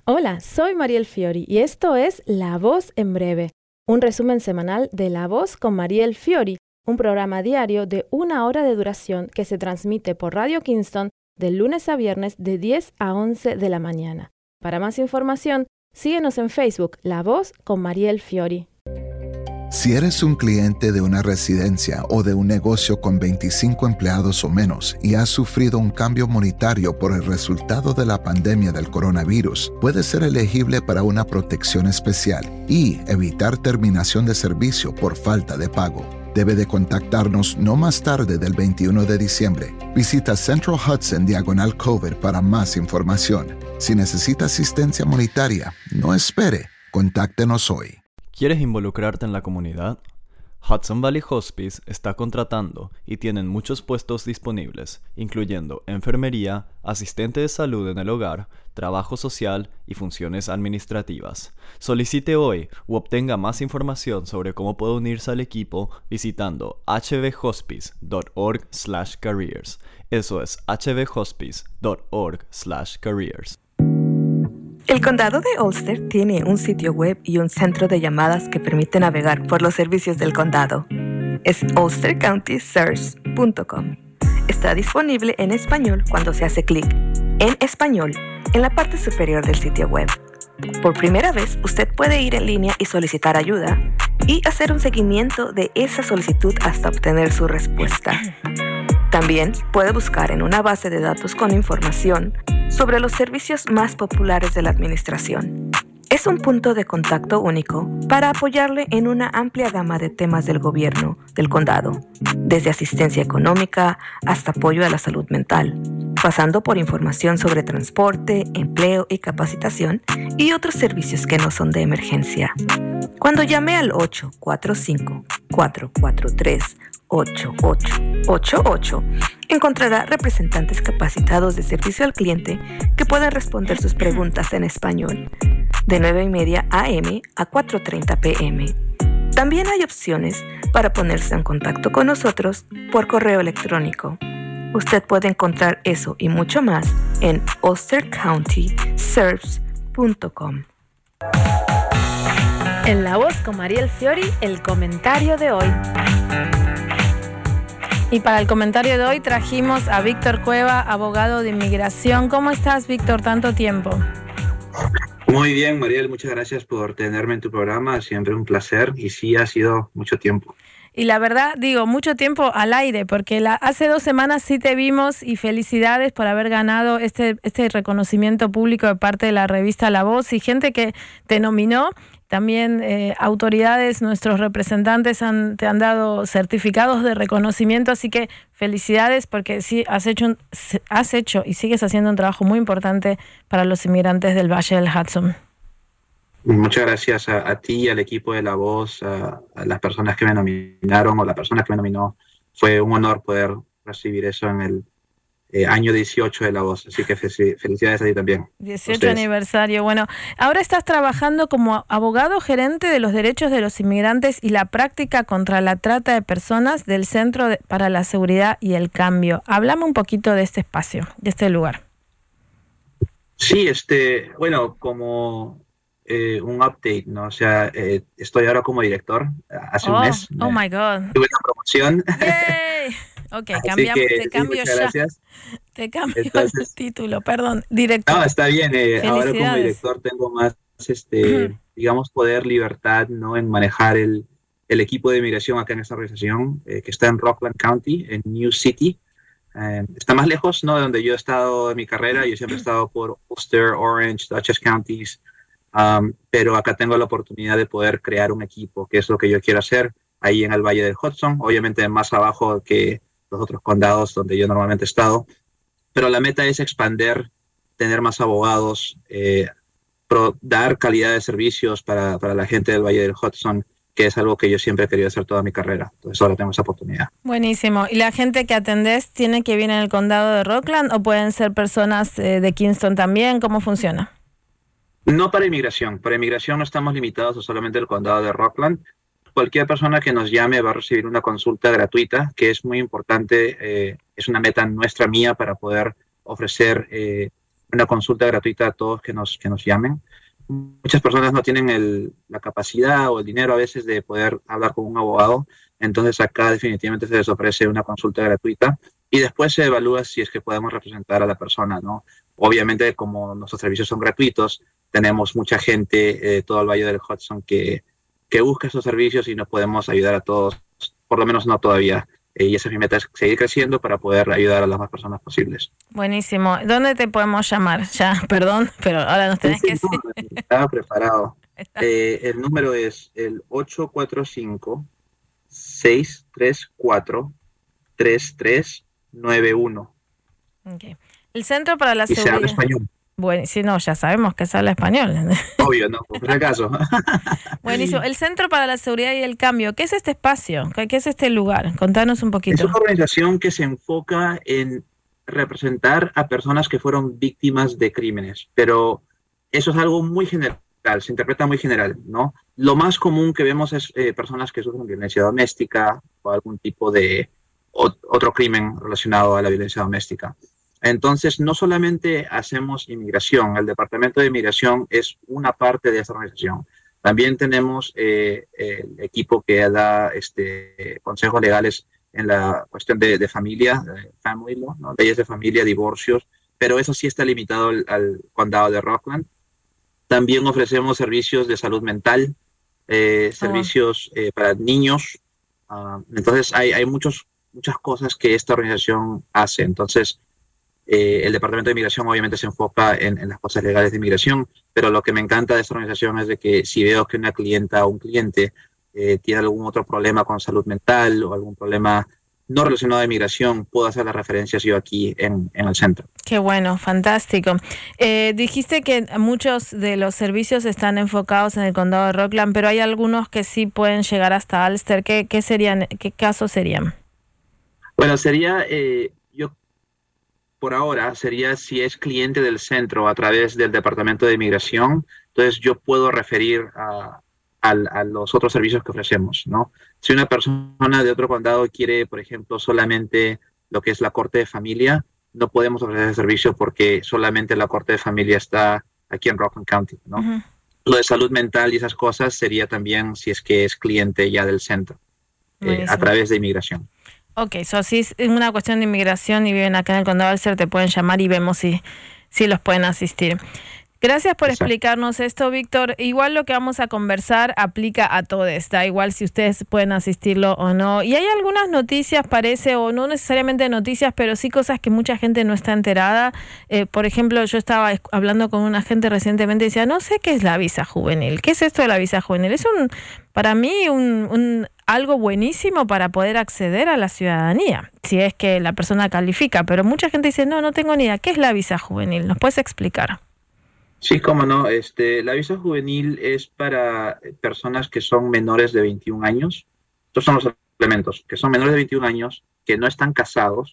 Hola, soy Mariel Fiori y esto es La Voz en Breve, un resumen semanal de La Voz con Mariel Fiori, un programa diario de 1 hora de duración que se transmite por Radio Kingston de lunes a viernes de 10 a 11 de la mañana. Para más información, síguenos en Facebook, La Voz con Mariel Fiori. Si eres un cliente de una residencia o de un negocio con 25 empleados o menos y has sufrido un cambio monetario por el resultado de la pandemia del coronavirus, puedes ser elegible para una protección especial y evitar terminación de servicio por falta de pago. Debe de contactarnos no más tarde del 21 de diciembre. Visita Central Hudson Diagonal Cover para más información. Si necesita asistencia monetaria, no espere. Contáctenos hoy. ¿Quieres involucrarte en la comunidad? Hudson Valley Hospice está contratando y tienen muchos puestos disponibles, incluyendo enfermería, asistente de salud en el hogar, trabajo social y funciones administrativas. Solicite hoy u obtenga más información sobre cómo puede unirse al equipo visitando hvhospice.org/careers. Eso es hvhospice.org/careers. El condado de Ulster tiene un sitio web y un centro de llamadas que permite navegar por los servicios del condado. Es ulstercountyserves.com. Está disponible en español cuando se hace clic en español en la parte superior del sitio web. Por primera vez, usted puede ir en línea y solicitar ayuda y hacer un seguimiento de esa solicitud hasta obtener su respuesta. También puede buscar en una base de datos con información sobre los servicios más populares de la administración. Es un punto de contacto único para apoyarle en una amplia gama de temas del gobierno del condado, desde asistencia económica hasta apoyo a la salud mental, pasando por información sobre transporte, empleo y capacitación y otros servicios que no son de emergencia. Cuando llame al 845-443-8888, encontrará representantes capacitados de servicio al cliente que pueden responder sus preguntas en español, de 9:30 a.m. a 4:30 p.m. También hay opciones para ponerse en contacto con nosotros por correo electrónico. Usted puede encontrar eso y mucho más en ulstercountyserves.com. En La Voz con Mariel Fiori, el comentario de hoy. Y para el comentario de hoy trajimos a Víctor Cueva, abogado de inmigración. ¿Cómo estás, Víctor? Tanto tiempo. Muy bien, Mariel, muchas gracias por tenerme en tu programa, siempre un placer y sí ha sido mucho tiempo. Y la verdad, digo, mucho tiempo al aire, porque hace 2 semanas sí te vimos y felicidades por haber ganado este reconocimiento público de parte de la revista La Voz y gente que te nominó. También autoridades, nuestros representantes te han dado certificados de reconocimiento, así que felicidades porque sí has hecho y sigues haciendo un trabajo muy importante para los inmigrantes del Valle del Hudson. Muchas gracias a ti y al equipo de La Voz, a las personas que me nominaron o la persona que me nominó. Fue un honor poder recibir eso en el año 18 de La Voz, así que felicidades a ti también. 18 aniversario. Bueno, ahora estás trabajando como abogado gerente de los derechos de los inmigrantes y la práctica contra la trata de personas del Centro para la Seguridad y el Cambio. Háblame un poquito de este espacio, de este lugar. Sí, bueno, como un update, ¿no? O sea, estoy ahora como director. Hace un mes. Oh my God. Tuve una promoción. ¡Yay! Ok, te cambio ya. Gracias. Te cambio el título, perdón, director. No, está bien. Ahora como director tengo más, digamos, poder, libertad, ¿no? En manejar el equipo de inmigración acá en esta organización, que está en Rockland County, en New City. Está más lejos, ¿no? De donde yo he estado en mi carrera. Yo siempre he estado por Ulster, Orange, Dutchess Counties. Pero acá tengo la oportunidad de poder crear un equipo, que es lo que yo quiero hacer ahí en el Valle del Hudson, obviamente más abajo que los otros condados donde yo normalmente he estado, pero la meta es expandir, tener más abogados, dar calidad de servicios para la gente del Valle del Hudson, que es algo que yo siempre he querido hacer toda mi carrera. Entonces ahora tengo esa oportunidad. Buenísimo. ¿Y la gente que atendés tiene que vivir en el condado de Rockland o pueden ser personas de Kingston también? ¿Cómo funciona? No para inmigración. Para inmigración no estamos limitados a solamente el condado de Rockland. Cualquier persona que nos llame va a recibir una consulta gratuita, que es muy importante. Es una meta nuestra mía para poder ofrecer una consulta gratuita a todos que nos llamen. Muchas personas no tienen la capacidad o el dinero a veces de poder hablar con un abogado, entonces acá definitivamente se les ofrece una consulta gratuita y después se evalúa si es que podemos representar a la persona, ¿no? Obviamente, como nuestros servicios son gratuitos, tenemos mucha gente, todo el Valle del Hudson, que busca esos servicios y nos podemos ayudar a todos, por lo menos no todavía. Y esa es mi meta, es seguir creciendo para poder ayudar a las más personas posibles. Buenísimo. ¿Dónde te podemos llamar? Ya, perdón, pero ahora nos tenés que decir. Estaba preparado. El número es el 845-634-3391. Okay. El Centro para la Seguridad. Y se habla español. Bueno, sí, no, ya sabemos que se habla español. Obvio, no, por si acaso. Buenísimo. El Centro para la Seguridad y el Cambio, ¿qué es este espacio? ¿Qué es este lugar? Contanos un poquito. Es una organización que se enfoca en representar a personas que fueron víctimas de crímenes, pero eso es algo muy general, se interpreta muy general, ¿no? Lo más común que vemos es personas que sufren violencia doméstica o algún tipo de otro crimen relacionado a la violencia doméstica. Entonces, no solamente hacemos inmigración, el Departamento de Inmigración es una parte de esta organización. También tenemos el equipo que da consejos legales en la cuestión de familia, family law, ¿no? Leyes de familia, divorcios, pero eso sí está limitado al condado de Rockland. También ofrecemos servicios de salud mental, servicios para niños. Entonces, hay muchas cosas que esta organización hace. Entonces, el Departamento de Inmigración obviamente se enfoca en las cosas legales de inmigración, pero lo que me encanta de esta organización es de que si veo que una clienta o un cliente tiene algún otro problema con salud mental o algún problema no relacionado a inmigración, puedo hacer las referencias yo aquí en el centro. Qué bueno, fantástico. Dijiste que muchos de los servicios están enfocados en el condado de Rockland, pero hay algunos que sí pueden llegar hasta Ulster. ¿Qué casos serían? Bueno, sería... por ahora sería si es cliente del centro a través del Departamento de Inmigración, entonces yo puedo referir a los otros servicios que ofrecemos, ¿no? Si una persona de otro condado quiere, por ejemplo, solamente lo que es la corte de familia, no podemos ofrecer ese servicio porque solamente la corte de familia está aquí en Rockland County, ¿no? Uh-huh. Lo de salud mental y esas cosas sería también si es que es cliente ya del centro, a través de inmigración. Ok, si es una cuestión de inmigración y viven acá en el condado de Ulster, te pueden llamar y vemos si los pueden asistir. Gracias por explicarnos esto, Víctor. Igual lo que vamos a conversar aplica a todo esto, da igual si ustedes pueden asistirlo o no. Y hay algunas noticias, parece, o no necesariamente noticias, pero sí cosas que mucha gente no está enterada. Por ejemplo, yo estaba hablando con una gente recientemente y decía, no sé qué es la visa juvenil. ¿Qué es esto de la visa juvenil? Es para mí algo buenísimo para poder acceder a la ciudadanía, si es que la persona califica. Pero mucha gente dice, no tengo ni idea. ¿Qué es la visa juvenil? ¿Nos puedes explicar? Sí, cómo no. La visa juvenil es para personas que son menores de 21 años. Estos son los elementos, que son menores de 21 años, que no están casados,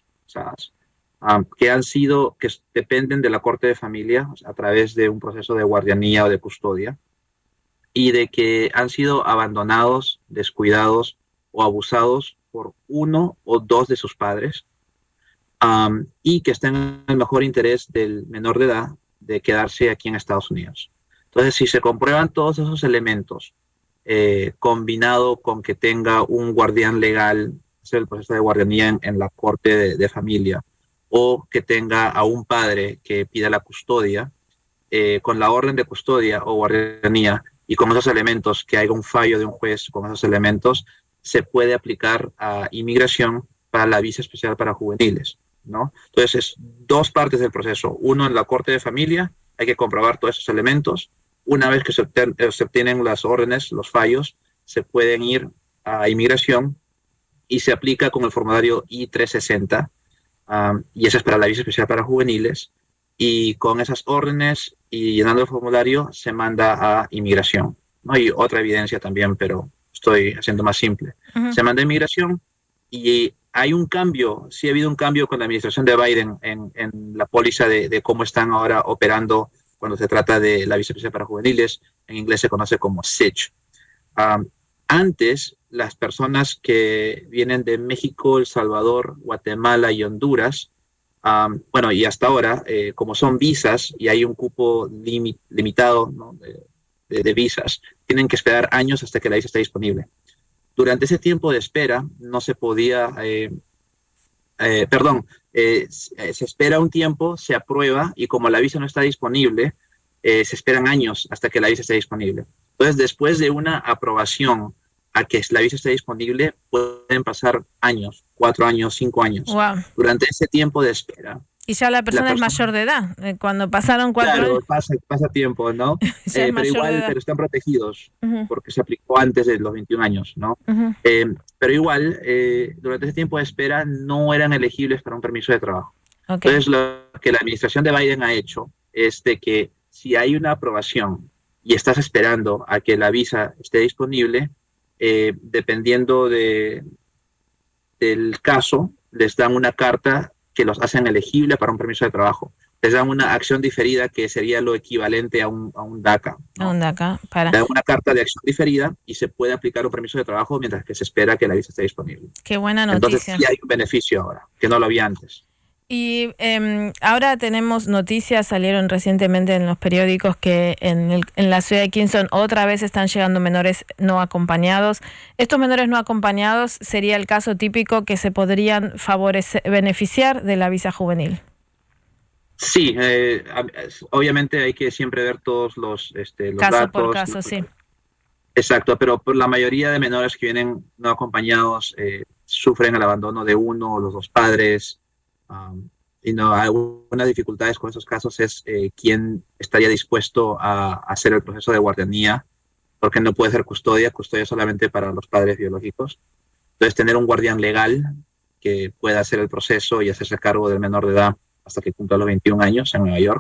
que dependen de la corte de familia, o sea, a través de un proceso de guardianía o de custodia, y de que han sido abandonados, descuidados o abusados por uno o dos de sus padres, y que estén en el mejor interés del menor de edad de quedarse aquí en Estados Unidos. Entonces, si se comprueban todos esos elementos, combinado con que tenga un guardián legal, hacer el proceso de guardianía en la corte de familia, o que tenga a un padre que pida la custodia, con la orden de custodia o guardianía, y con esos elementos, que haya un fallo de un juez con esos elementos, se puede aplicar a inmigración para la visa especial para juveniles, ¿no? Entonces, es dos partes del proceso. Uno, en la corte de familia, hay que comprobar todos esos elementos. Una vez que se obtienen las órdenes, los fallos, se pueden ir a inmigración y se aplica con el formulario I-360, y esa es para la visa especial para juveniles. Y con esas órdenes y llenando el formulario, se manda a inmigración, ¿no? Y otra evidencia también, pero estoy haciendo más simple. Uh-huh. Se manda a inmigración y hay un cambio, sí ha habido un cambio con la administración de Biden en la póliza de cómo están ahora operando cuando se trata de la visa especial para juveniles. En inglés se conoce como SITCH. Antes, las personas que vienen de México, El Salvador, Guatemala y Honduras Bueno, y hasta ahora, como son visas y hay un cupo limitado, ¿no?, de visas, tienen que esperar años hasta que la visa esté disponible. Durante ese tiempo de espera no se podía, se espera un tiempo, se aprueba y como la visa no está disponible, se esperan años hasta que la visa esté disponible. Entonces, después de una aprobación a que la visa esté disponible, pueden pasar años, 4 años, 5 años. Wow. Durante ese tiempo de espera. Y ya la persona es mayor de edad. Cuando pasaron 4 años. Claro, pasa tiempo, ¿no? Pero igual, pero están protegidos porque se aplicó antes de los 21 años, ¿no? Pero igual, durante ese tiempo de espera no eran elegibles para un permiso de trabajo. Okay. Entonces, lo que la administración de Biden ha hecho es de que si hay una aprobación y estás esperando a que la visa esté disponible, dependiendo del caso, les dan una carta que los hacen elegibles para un permiso de trabajo. Les dan una acción diferida que sería lo equivalente a un DACA, ¿no? A un DACA, para. Dan una carta de acción diferida y se puede aplicar un permiso de trabajo mientras que se espera que la visa esté disponible. Qué buena noticia. Entonces sí hay un beneficio ahora, que no lo había antes. Y ahora tenemos noticias, salieron recientemente en los periódicos que en la ciudad de Kingston otra vez están llegando menores no acompañados. Estos menores no acompañados sería el caso típico que se podrían beneficiar de la visa juvenil. Sí, obviamente hay que siempre ver todos los caso datos. Por caso, sí. Exacto, pero por la mayoría de menores que vienen no acompañados sufren el abandono de uno o los dos padres. Y no, algunas dificultades con esos casos es quién estaría dispuesto a hacer el proceso de guardianía, porque no puede ser custodia solamente para los padres biológicos. Entonces, tener un guardián legal que pueda hacer el proceso y hacerse cargo del menor de edad hasta que cumpla los 21 años en Nueva York.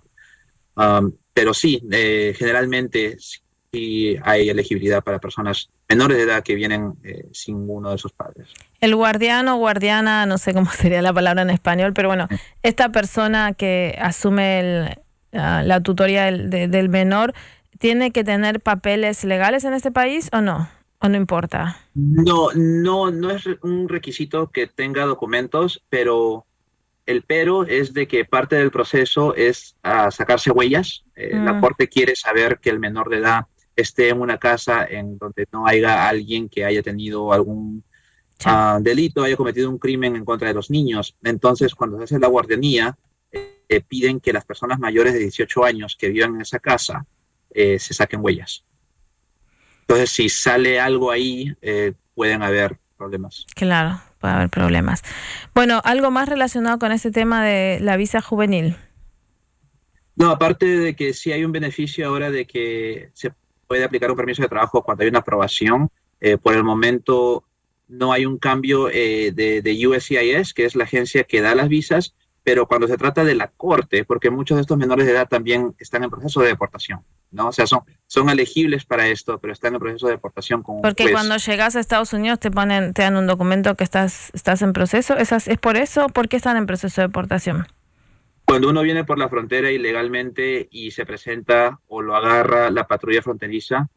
Pero sí, generalmente sí hay elegibilidad para personas menores de edad que vienen sin uno de sus padres. El guardián o guardiana, no sé cómo sería la palabra en español, pero bueno, esta persona que asume la tutoría del menor, ¿tiene que tener papeles legales en este país o no? ¿O no importa? No es un requisito que tenga documentos, pero el pero es de que parte del proceso es sacarse huellas. La corte quiere saber que el menor de edad esté en una casa en donde no haya alguien que haya tenido algún delito, haya cometido un crimen en contra de los niños. Entonces, cuando se hace la guardianía, piden que las personas mayores de 18 años que vivan en esa casa se saquen huellas. Entonces, si sale algo ahí, pueden haber problemas. Claro, puede haber problemas. Bueno, ¿algo más relacionado con ese tema de la visa juvenil? No, aparte de que sí hay un beneficio ahora de que se puede aplicar un permiso de trabajo cuando hay una aprobación. Por el momento no hay un cambio de USCIS, que es la agencia que da las visas, pero cuando se trata de la corte, porque muchos de estos menores de edad también están en proceso de deportación, ¿no? O sea, son elegibles para esto, pero están en proceso de deportación con un juez. Porque cuando llegas a Estados Unidos te dan un documento que estás en proceso. ¿Es por eso? ¿Por qué están en proceso de deportación? Cuando uno viene por la frontera ilegalmente y se presenta o lo agarra la patrulla fronteriza,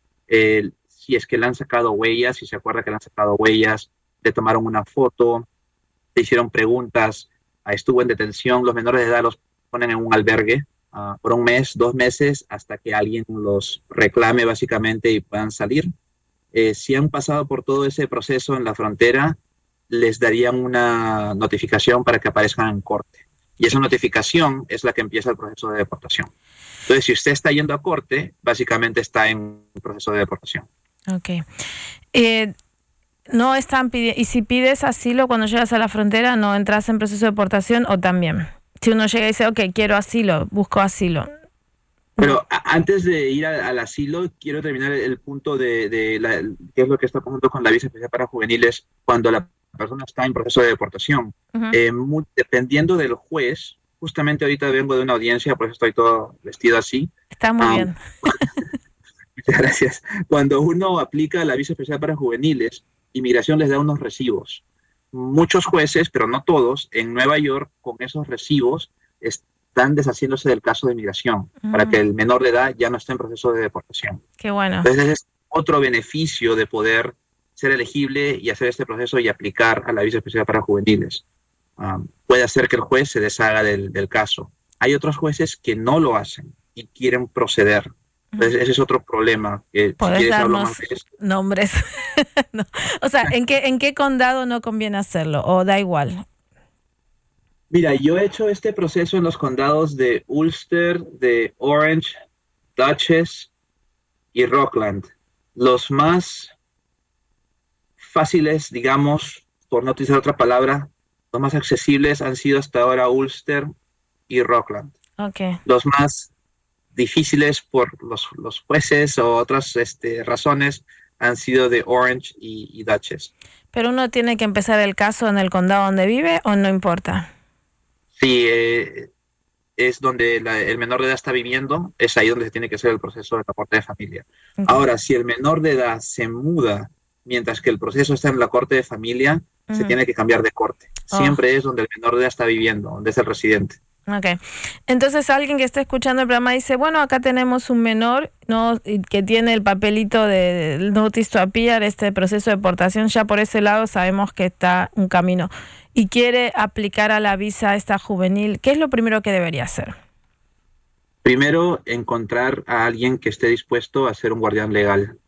si es que le han sacado huellas, si se acuerda que le han sacado huellas, le tomaron una foto, le hicieron preguntas, estuvo en detención, los menores de edad los ponen en un albergue por 1 mes, 2 meses, hasta que alguien los reclame básicamente y puedan salir. Si han pasado por todo ese proceso en la frontera, les darían una notificación para que aparezcan en corte. Y esa notificación es la que empieza el proceso de deportación. Entonces, si usted está yendo a corte, básicamente está en un proceso de deportación. Ok. No están pidiendo, y si pides asilo cuando llegas a la frontera, ¿no entras en proceso de deportación o también? Si uno llega y dice, ok, quiero asilo, busco asilo. Pero antes de ir al asilo, quiero terminar el punto de qué es lo que está pasando con la visa especial para juveniles cuando la persona está en proceso de deportación. Dependiendo del juez, justamente ahorita vengo de una audiencia, por eso estoy todo vestido así. Está muy bien. Muchas gracias. Cuando uno aplica la visa especial para juveniles, Inmigración les da unos recibos. Muchos jueces, pero no todos, en Nueva York, con esos recibos, están deshaciéndose del caso de inmigración para que el menor de edad ya no esté en proceso de deportación. Qué bueno. Entonces, es otro beneficio de poder ser elegible y hacer este proceso y aplicar a la visa especial para juveniles. puede hacer que el juez se deshaga del caso. Hay otros jueces que no lo hacen y quieren proceder. Entonces, ese es otro problema. Que, ¿Podés si quieres, hablo darnos más de esto. nombres? No. O sea, ¿en qué condado no conviene hacerlo? ¿O da igual? Mira, yo he hecho este proceso en los condados de Ulster, de Orange, Dutchess y Rockland. Los más fáciles, digamos, por no utilizar otra palabra, los más accesibles han sido hasta ahora Ulster y Rockland. Okay. Los más difíciles por los jueces o otras razones han sido de Orange y Dutchess. ¿Pero uno tiene que empezar el caso en el condado donde vive o no importa? Sí, es donde el menor de edad está viviendo, es ahí donde se tiene que hacer el proceso de la corte de familia. Okay. Ahora, si el menor de edad se muda mientras que el proceso está en la corte de familia, se tiene que cambiar de corte. Siempre es donde el menor de edad está viviendo, donde es el residente. Ok. Entonces alguien que está escuchando el programa dice, bueno, acá tenemos un menor, ¿no?, que tiene el papelito de Notice to Appear, este proceso de deportación, ya por ese lado sabemos que está un camino, y quiere aplicar a la visa esta juvenil. ¿Qué es lo primero que debería hacer? Primero, encontrar a alguien que esté dispuesto a ser un guardián legal.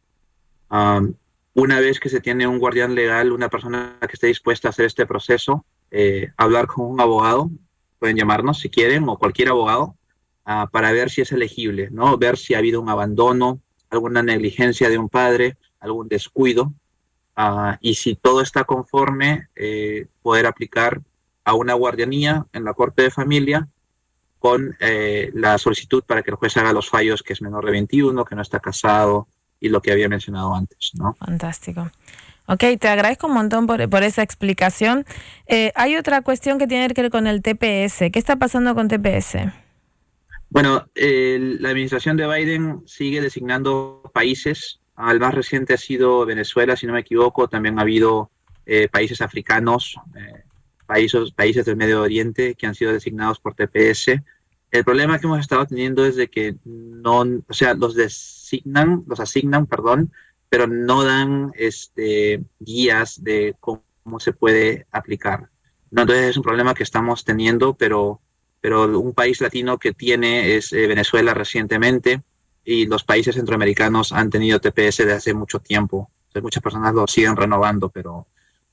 Una vez que se tiene un guardián legal, una persona que esté dispuesta a hacer este proceso, hablar con un abogado, pueden llamarnos si quieren, o cualquier abogado, para ver si es elegible, ¿no? Ver si ha habido un abandono, alguna negligencia de un padre, algún descuido, y si todo está conforme, poder aplicar a una guardianía en la corte de familia con la solicitud para que el juez haga los fallos, que es menor de 21, que no está casado, y lo que había mencionado antes, ¿no? Fantástico. Ok, te agradezco un montón por esa explicación. Hay otra cuestión que tiene que ver con el TPS. ¿Qué está pasando con TPS? Bueno, la administración de Biden sigue designando países. El más reciente ha sido Venezuela, si no me equivoco. También ha habido países africanos, países del Medio Oriente que han sido designados por TPS. El problema que hemos estado teniendo es de que no, o sea, los asignan, pero no dan guías de cómo se puede aplicar. ¿No? Entonces es un problema que estamos teniendo, pero un país latino que tiene es Venezuela recientemente, y los países centroamericanos han tenido TPS desde hace mucho tiempo. Entonces muchas personas lo siguen renovando, pero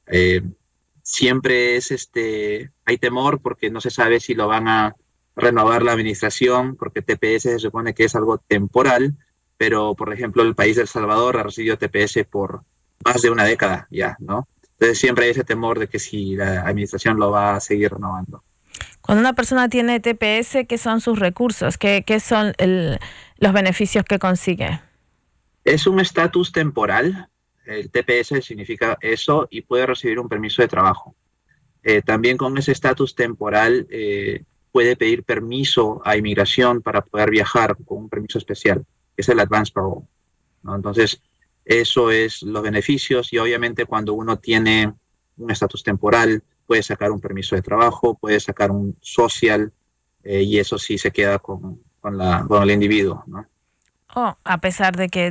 siempre hay temor porque no se sabe si lo van a renovar la administración, porque TPS se supone que es algo temporal, pero por ejemplo el país de El Salvador ha recibido TPS por más de una década ya, ¿no? Entonces siempre hay ese temor de que si la administración lo va a seguir renovando. Cuando una persona tiene TPS, ¿qué son sus recursos? ¿Qué son los beneficios que consigue? Es un estatus temporal. El TPS significa eso, y puede recibir un permiso de trabajo. También con ese estatus temporal puede pedir permiso a inmigración para poder viajar con un permiso especial, que es el Advance Parole, ¿no? Entonces, eso es los beneficios, y obviamente cuando uno tiene un estatus temporal, puede sacar un permiso de trabajo, puede sacar un social, y eso sí se queda con el individuo, ¿no? A pesar de que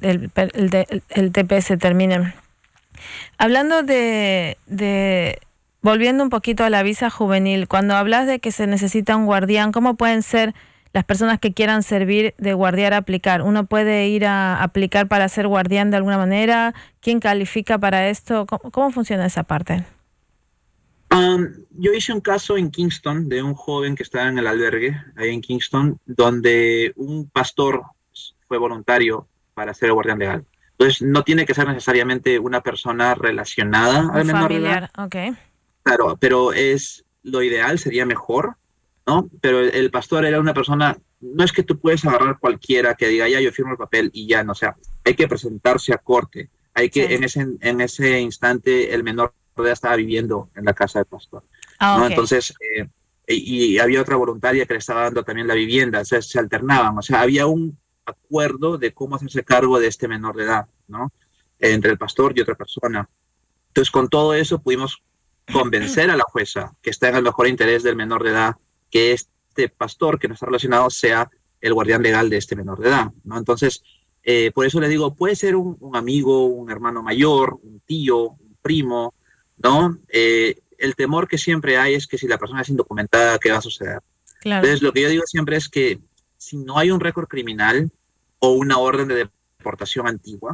el TPS termine. Hablando volviendo un poquito a la visa juvenil, cuando hablas de que se necesita un guardián, ¿cómo pueden ser las personas que quieran servir de guardián a aplicar? ¿Uno puede ir a aplicar para ser guardián de alguna manera? ¿Quién califica para esto? ¿Cómo funciona esa parte? Yo hice un caso en Kingston de un joven que estaba en el albergue, ahí en Kingston, donde un pastor fue voluntario para ser el guardián legal. Entonces, no tiene que ser necesariamente una persona relacionada al menor de edad. Familiar, ok. Claro, pero es lo ideal, sería mejor, ¿no? Pero el pastor era una persona, no es que tú puedes agarrar cualquiera que diga, ya yo firmo el papel y ya, no, o sea, hay que presentarse a corte, hay que, sí, en ese instante el menor de edad estaba viviendo en la casa del pastor, ¿no? Okay. Entonces, y había otra voluntaria que le estaba dando también la vivienda, o sea, se alternaban, o sea, había un acuerdo de cómo hacerse cargo de este menor de edad, ¿no? Entre el pastor y otra persona. Entonces, con todo eso pudimos convencer a la jueza que está en el mejor interés del menor de edad que este pastor que no está relacionado sea el guardián legal de este menor de edad, ¿no? Entonces, por eso le digo, puede ser un amigo, un hermano mayor, un tío, un primo, ¿no? el temor que siempre hay es que si la persona es indocumentada, ¿qué va a suceder? Claro. Entonces, lo que yo digo siempre es que si no hay un récord criminal o una orden de deportación antigua,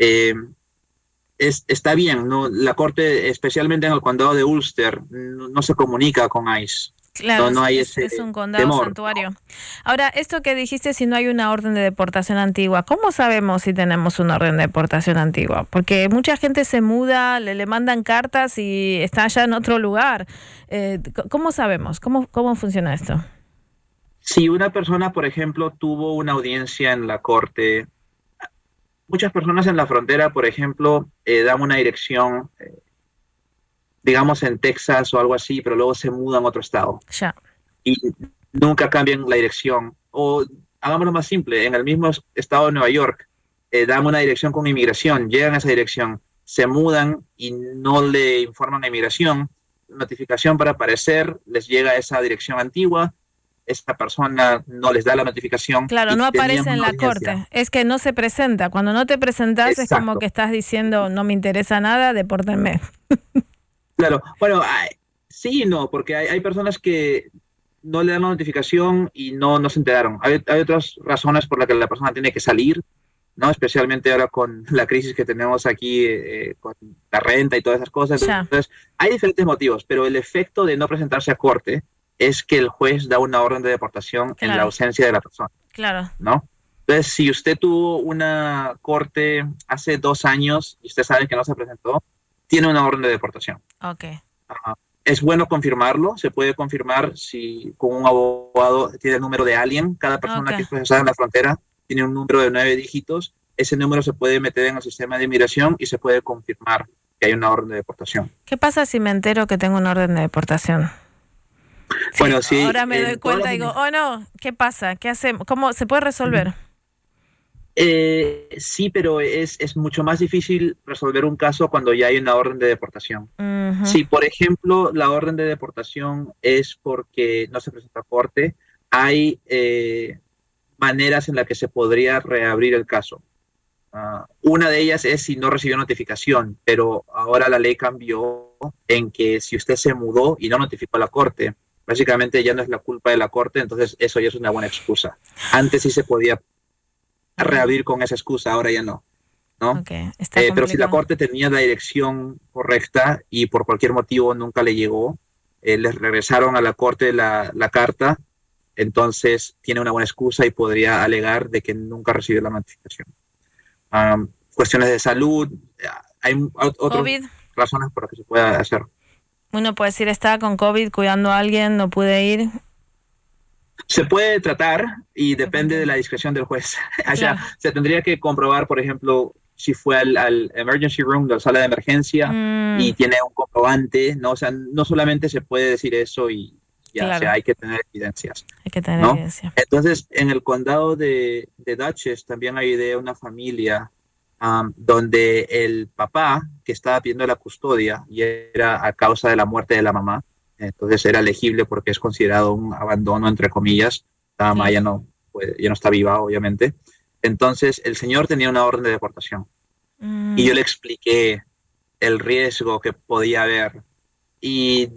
está bien, ¿no? La corte, especialmente en el condado de Ulster, no se comunica con ICE. Claro, No hay ese es un condado temor, santuario. Ahora, esto que dijiste, si no hay una orden de deportación antigua, ¿cómo sabemos si tenemos una orden de deportación antigua? Porque mucha gente se muda, le mandan cartas y está allá en otro lugar. ¿Cómo sabemos? ¿Cómo funciona esto? Si una persona, por ejemplo, tuvo una audiencia en la corte, muchas personas en la frontera, por ejemplo, dan una dirección, digamos en Texas o algo así, pero luego se mudan a otro estado Ya. y nunca cambian la dirección. O hagámoslo más simple, en el mismo estado de Nueva York, dan una dirección con inmigración, llegan a esa dirección, se mudan y no le informan a inmigración, notificación para aparecer, les llega a esa dirección antigua, esta persona no les da la notificación Claro, y no tenían aparece en una la audiencia. corte. Es que no se presenta. Cuando no te presentas es como Exacto. que estás diciendo, no me interesa nada, depórtenme. Claro, bueno, sí y no, porque hay personas que no le dan la notificación y no se enteraron. Hay otras razones por las que la persona tiene que salir, ¿no? Especialmente ahora con la crisis que tenemos aquí con la renta y todas esas cosas. Ya, Entonces, hay diferentes motivos, pero el efecto de no presentarse a corte es que el juez da una orden de deportación en la claro, ausencia de la persona, claro. ¿no? Entonces, si usted tuvo una corte hace 2 años y usted sabe que no se presentó, tiene una orden de deportación. Ok. Ajá. Es bueno confirmarlo, se puede confirmar si con un abogado tiene el número de alguien, cada Ok. persona que es procesada en la frontera tiene un número de 9 dígitos, ese número se puede meter en el sistema de inmigración y se puede confirmar que hay una orden de deportación. ¿Qué pasa si me entero que tengo una orden de deportación? Sí, Bueno, sí, ahora me doy en todas cuenta las y digo, oh no, ¿qué pasa? ¿Qué hacemos? ¿Cómo se puede resolver? sí, pero es mucho más difícil resolver un caso cuando ya hay una orden de deportación. Ujú. Si, por ejemplo, la orden de deportación es porque no se presenta a corte, hay maneras en las que se podría reabrir el caso. Una de ellas es si no recibió notificación, pero ahora la ley cambió en que si usted se mudó y no notificó a la corte, básicamente ya no es la culpa de la corte, entonces eso ya es una buena excusa. Antes sí se podía Ah, reabrir con esa excusa, ahora ya no, ¿no? ok, está Pero si la complicado. corte tenía la dirección correcta y por cualquier motivo nunca le llegó, les regresaron a la corte la carta, entonces tiene una buena excusa y podría alegar de que nunca recibió la notificación. Cuestiones de salud, hay otras COVID, razones por las que se puede hacer. uno puede decir, estaba con COVID cuidando a alguien, no pude ir. Se puede tratar y Se puede depende de la tratar. discreción del juez. O sea, Claro. se tendría que comprobar, por ejemplo, si fue al emergency room, de la sala de emergencia, Mm, y tiene un comprobante, ¿no? O sea, no solamente se puede decir eso y ya, o sea, claro, hay que tener evidencias, hay que tener ¿no? evidencia. Entonces, en el condado de Dutchess también hay de una familia donde el papá que estaba pidiendo la custodia y era a causa de la muerte de la mamá, entonces era elegible porque es considerado un abandono, entre comillas. La mamá Claro. ya no está viva, obviamente. Entonces, el señor tenía una orden de deportación y Mm, yo le expliqué el riesgo que podía haber y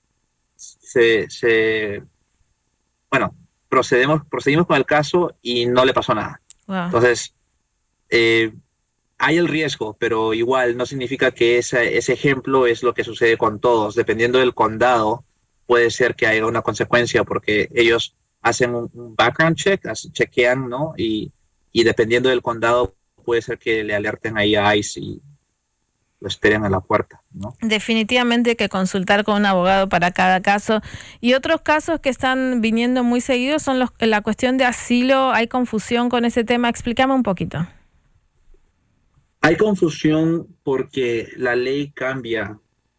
se bueno, procedimos con el caso y no le pasó nada. wow. Entonces, eh, hay el riesgo, pero igual no significa que ese ejemplo es lo que sucede con todos. Dependiendo del condado, puede ser que haya una consecuencia porque ellos hacen un background check, chequean, ¿no? Y dependiendo del condado, puede ser que le alerten ahí a ICE y lo esperen a la puerta, ¿no? Definitivamente hay que consultar con un abogado para cada caso. Y otros casos que están viniendo muy seguidos son la cuestión de asilo. ¿Hay confusión con ese tema? Explícame un poquito. Hay confusión porque la ley cambia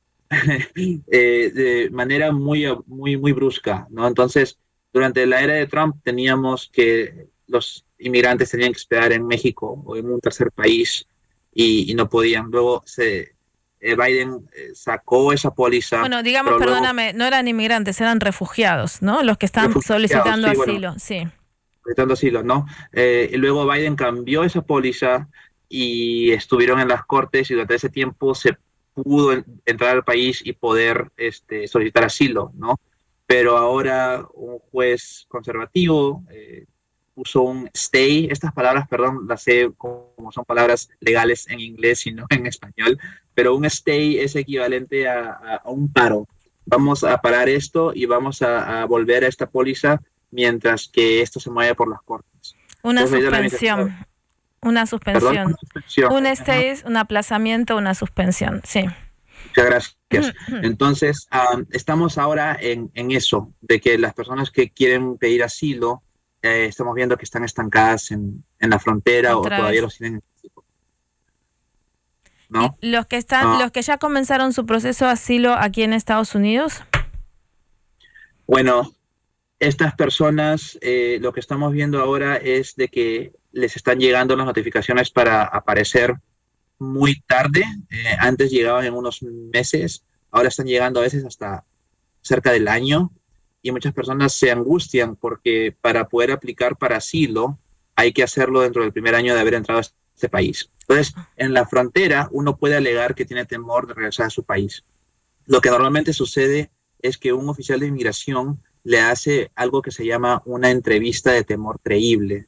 de manera muy brusca, ¿no? Entonces, durante la era de Trump teníamos que los inmigrantes tenían que esperar en México o en un tercer país y no podían. Luego Biden sacó esa póliza, Bueno, digamos, pero luego perdóname, no eran inmigrantes, eran refugiados, ¿no? Los que están refugiados, solicitando sí, bueno, asilo, sí. solicitando asilo, ¿no? Y luego Biden cambió esa póliza y estuvieron en las cortes y durante ese tiempo pudo entrar al país y poder solicitar asilo, ¿no? Pero ahora un juez conservativo puso un stay, estas palabras, perdón, las sé como son palabras legales en inglés y no en español, pero un stay es equivalente a un paro. Vamos a parar esto y vamos a volver a esta póliza mientras que esto se mueve por las cortes. Una Entonces, suspensión. Una perdón, suspensión. una suspensión. Un stay es un aplazamiento, una suspensión, sí. Muchas gracias. Entonces, estamos ahora en eso, de que las personas que quieren pedir asilo, estamos viendo que están estancadas en la frontera o todavía los tienen en México, ¿no? ¿Y los que ya comenzaron su proceso de asilo aquí en Estados Unidos? Bueno, estas personas, lo que estamos viendo ahora es de que les están llegando las notificaciones para aparecer muy tarde. Antes llegaban en unos meses, ahora están llegando a veces hasta cerca del año, y muchas personas se angustian porque para poder aplicar para asilo hay que hacerlo dentro del primer año de haber entrado a este país. Entonces, en la frontera uno puede alegar que tiene temor de regresar a su país. Lo que normalmente sucede es que un oficial de inmigración le hace algo que se llama una entrevista de temor creíble.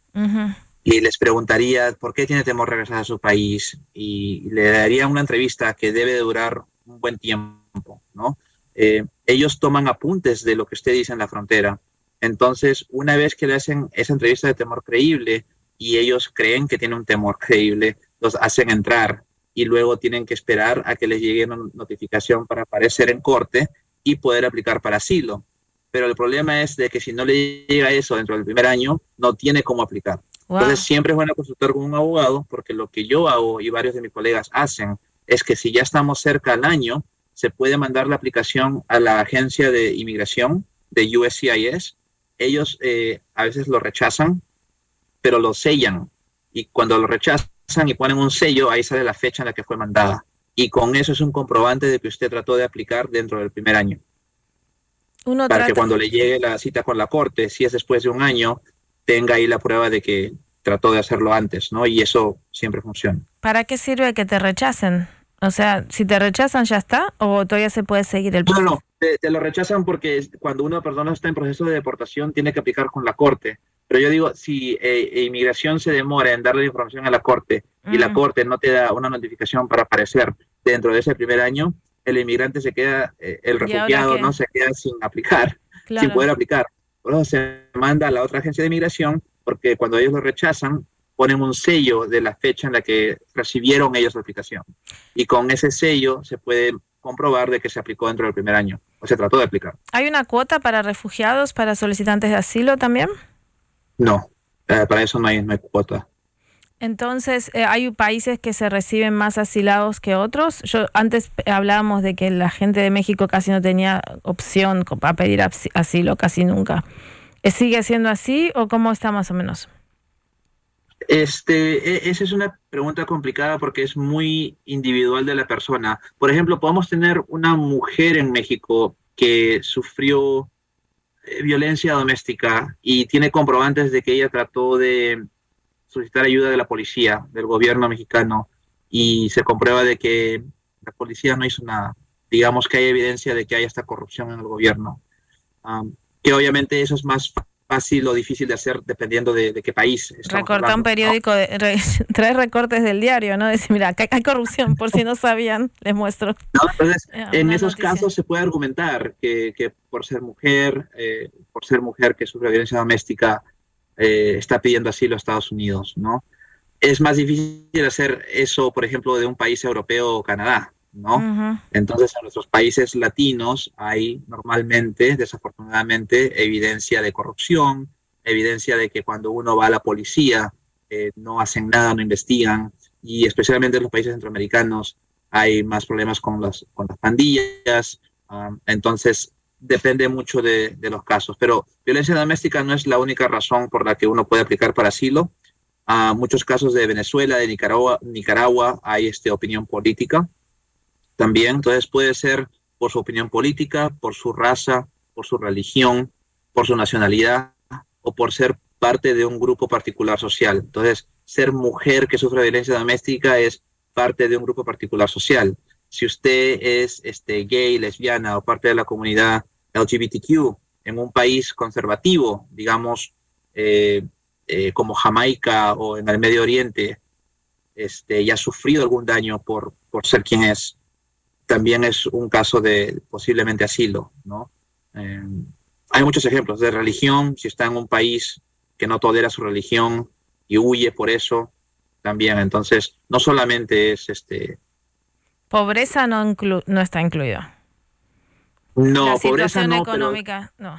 Y les preguntaría por qué tiene temor regresar a su país, y le daría una entrevista que debe de durar un buen tiempo, ¿no? Ellos toman apuntes de lo que usted dice en la frontera. Entonces, una vez que le hacen esa entrevista de temor creíble y ellos creen que tiene un temor creíble, los hacen entrar y luego tienen que esperar a que les llegue una notificación para aparecer en corte y poder aplicar para asilo. Pero el problema es de que si no le llega eso dentro del primer año, no tiene cómo aplicar. Wow. Entonces siempre es bueno consultar con un abogado, porque lo que yo hago y varios de mis colegas hacen es que si ya estamos cerca al año, se puede mandar la aplicación a la agencia de inmigración de USCIS. Ellos a veces lo rechazan, pero lo sellan. Y cuando lo rechazan y ponen un sello, ahí sale la fecha en la que fue mandada. Y con eso es un comprobante de que usted trató de aplicar dentro del primer año. Para que cuando le llegue la cita con la corte, si es después de un año, tenga ahí la prueba de que trató de hacerlo antes, ¿no? Y eso siempre funciona. ¿Para qué sirve que te rechacen? O sea, si te rechazan, ¿ya está? ¿O todavía se puede seguir el proceso? No, te lo rechazan porque cuando una persona está en proceso de deportación, tiene que aplicar con la corte. Pero yo digo, si inmigración se demora en darle la información a la corte y la corte no te da una notificación para aparecer dentro de ese primer año, el inmigrante se queda, el refugiado, ¿no? Se queda sin aplicar, sin poder aplicar. Por eso se manda a la otra agencia de inmigración, porque cuando ellos lo rechazan, ponen un sello de la fecha en la que recibieron ellos la aplicación. Y con ese sello se puede comprobar de que se aplicó dentro del primer año, o se trató de aplicar. ¿Hay una cuota para refugiados, para solicitantes de asilo también? No, para eso no hay cuota. Entonces, ¿hay países que se reciben más asilados que otros? Antes hablábamos de que la gente de México casi no tenía opción para pedir asilo, casi nunca. ¿Sigue siendo así o cómo está más o menos? Esa es una pregunta complicada porque es muy individual de la persona. Por ejemplo, podemos tener una mujer en México que sufrió violencia doméstica y tiene comprobantes de que ella trató de solicitar ayuda de la policía, del gobierno mexicano, y se comprueba de que la policía no hizo nada. Digamos que hay evidencia de que hay esta corrupción en el gobierno. Que obviamente eso es más fácil o difícil de hacer dependiendo de qué país. Recortar un periódico, ¿no? Traer recortes del diario, ¿no? Decir, mira, hay corrupción, por si no sabían, les muestro. No, entonces, en esos casos se puede argumentar que por ser mujer que sufre violencia doméstica, está pidiendo asilo a Estados Unidos, ¿no? Es más difícil hacer eso, por ejemplo, de un país europeo o Canadá, ¿no? Entonces, en nuestros países latinos hay normalmente, desafortunadamente, evidencia de corrupción, evidencia de que cuando uno va a la policía no hacen nada, no investigan, y especialmente en los países centroamericanos hay más problemas con las pandillas. Entonces, depende mucho de los casos, pero violencia doméstica no es la única razón por la que uno puede aplicar para asilo. Muchos casos de Venezuela, de Nicaragua hay opinión política también. Entonces puede ser por su opinión política, por su raza, por su religión, por su nacionalidad o por ser parte de un grupo particular social. Entonces, ser mujer que sufre violencia doméstica es parte de un grupo particular social. si usted es gay, lesbiana o parte de la comunidad LGBTQ en un país conservativo, digamos, como Jamaica o en el Medio Oriente, y ha sufrido algún daño por ser quien es, también es un caso de posiblemente asilo, ¿no? Hay muchos ejemplos de religión, si está en un país que no tolera su religión y huye por eso, también. Entonces, no solamente es Pobreza no está incluido. No, La pobreza situación no, económica, no.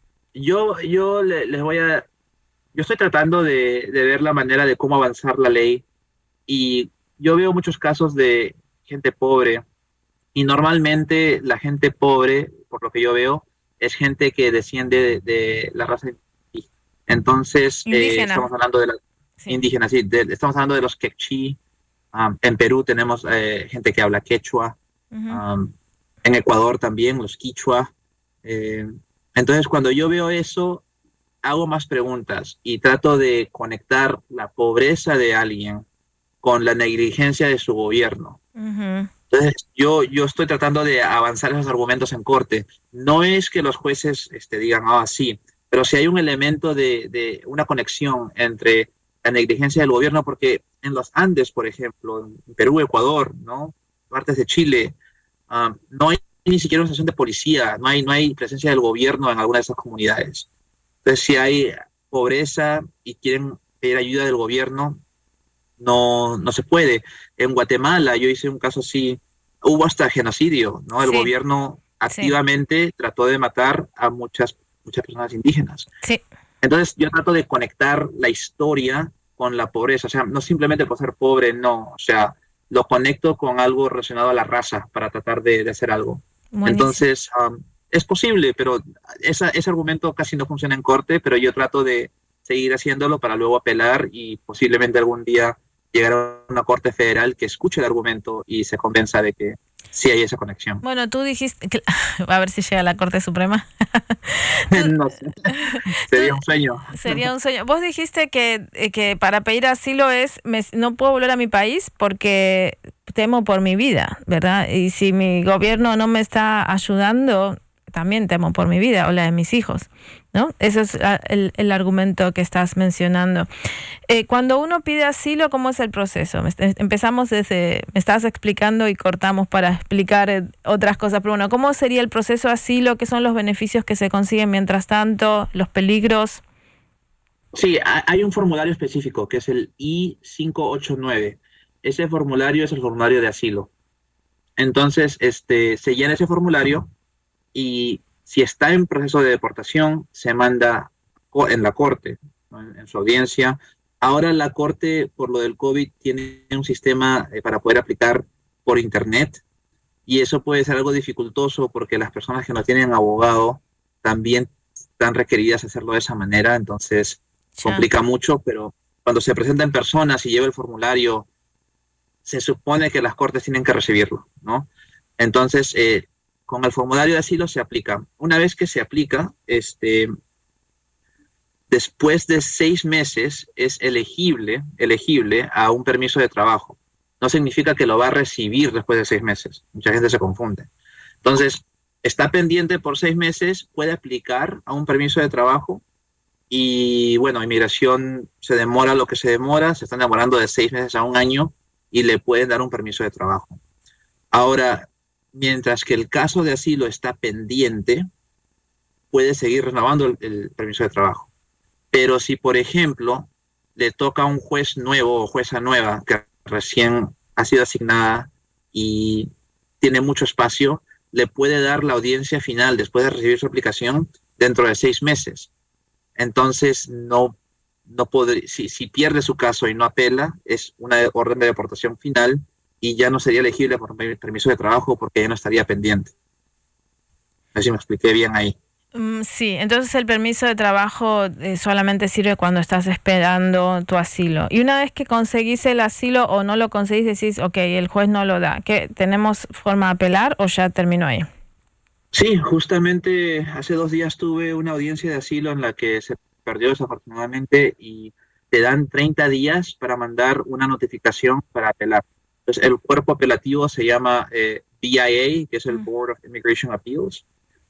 les voy a... Yo estoy tratando de ver la manera de cómo avanzar la ley y yo veo muchos casos de gente pobre y normalmente la gente pobre, por lo que yo veo, es gente que desciende de la raza indígena. Entonces, Indígena. estamos hablando de la Sí. indígena, sí, estamos hablando de los quechí. En Perú tenemos gente que habla quechua. Uh-huh. En Ecuador también, los quichua. Entonces, cuando yo veo eso, hago más preguntas y trato de conectar la pobreza de alguien con la negligencia de su gobierno. Uh-huh. Entonces, yo estoy tratando de avanzar esos argumentos en corte. No es que los jueces digan, sí, pero si hay un elemento de una conexión entre la negligencia del gobierno, porque en los Andes, por ejemplo, en Perú, Ecuador, ¿no? Partes de Chile, no hay ni siquiera una estación de policía, no hay presencia del gobierno en alguna de esas comunidades. Entonces, si hay pobreza y quieren pedir ayuda del gobierno, no se puede. En Guatemala, yo hice un caso así, hubo hasta genocidio, ¿no? El Sí, gobierno sí, activamente trató de matar a muchas personas indígenas. sí. Entonces, yo trato de conectar la historia con la pobreza, o sea, no simplemente por ser pobre, no, o sea, lo conecto con algo relacionado a la raza para tratar de hacer algo. Buenísimo. Entonces, es posible, pero ese argumento casi no funciona en corte, pero yo trato de seguir haciéndolo para luego apelar y posiblemente algún día llegar a una corte federal que escuche el argumento y se convenza de que sí hay esa conexión. Bueno, tú dijiste, a ver si llega a la Corte Suprema. No sé, sería un sueño. Sería un sueño. Vos dijiste que para pedir asilo no puedo volver a mi país porque temo por mi vida, ¿verdad? Y si mi gobierno no me está ayudando, también temo por mi vida o la de mis hijos, ¿no? Ese es el argumento que estás mencionando. Cuando uno pide asilo, ¿cómo es el proceso? Empezamos me estabas explicando y cortamos para explicar otras cosas, pero bueno, ¿cómo sería el proceso de asilo? ¿Qué son los beneficios que se consiguen mientras tanto? ¿Los peligros? Sí, hay un formulario específico que es el I-589. Ese formulario es el formulario de asilo. Entonces, se llena ese formulario y si está en proceso de deportación, se manda en la corte, ¿no? En su audiencia. Ahora la corte, por lo del COVID, tiene un sistema para poder aplicar por internet y eso puede ser algo dificultoso porque las personas que no tienen abogado también están requeridas hacerlo de esa manera, entonces complica mucho, pero cuando se presenta en persona, si lleva el formulario, se supone que las cortes tienen que recibirlo, ¿no? Entonces, con el formulario de asilo se aplica. Una vez que se aplica, después de 6 meses es elegible a un permiso de trabajo. No significa que lo va a recibir después de 6 meses. Mucha gente se confunde. Entonces, está pendiente por 6 meses, puede aplicar a un permiso de trabajo y, bueno, inmigración se demora lo que se demora, se están demorando de 6 meses a un año y le pueden dar un permiso de trabajo. Ahora, mientras que el caso de asilo está pendiente, puede seguir renovando el permiso de trabajo. Pero si, por ejemplo, le toca a un juez nuevo o jueza nueva que recién ha sido asignada y tiene mucho espacio, le puede dar la audiencia final después de recibir su aplicación dentro de 6 meses. Entonces, no podría, si pierde su caso y no apela, es una orden de deportación final y ya no sería elegible por permiso de trabajo porque ya no estaría pendiente. A ver si me expliqué bien ahí. Sí, entonces el permiso de trabajo solamente sirve cuando estás esperando tu asilo. Y una vez que conseguís el asilo o no lo conseguís, decís, ok, el juez no lo da. ¿Qué, tenemos forma de apelar o ya terminó ahí? Sí, justamente hace 2 días tuve una audiencia de asilo en la que se perdió desafortunadamente y te dan 30 días para mandar una notificación para apelar. Entonces, el cuerpo apelativo se llama BIA, que es el Board of Immigration Appeals,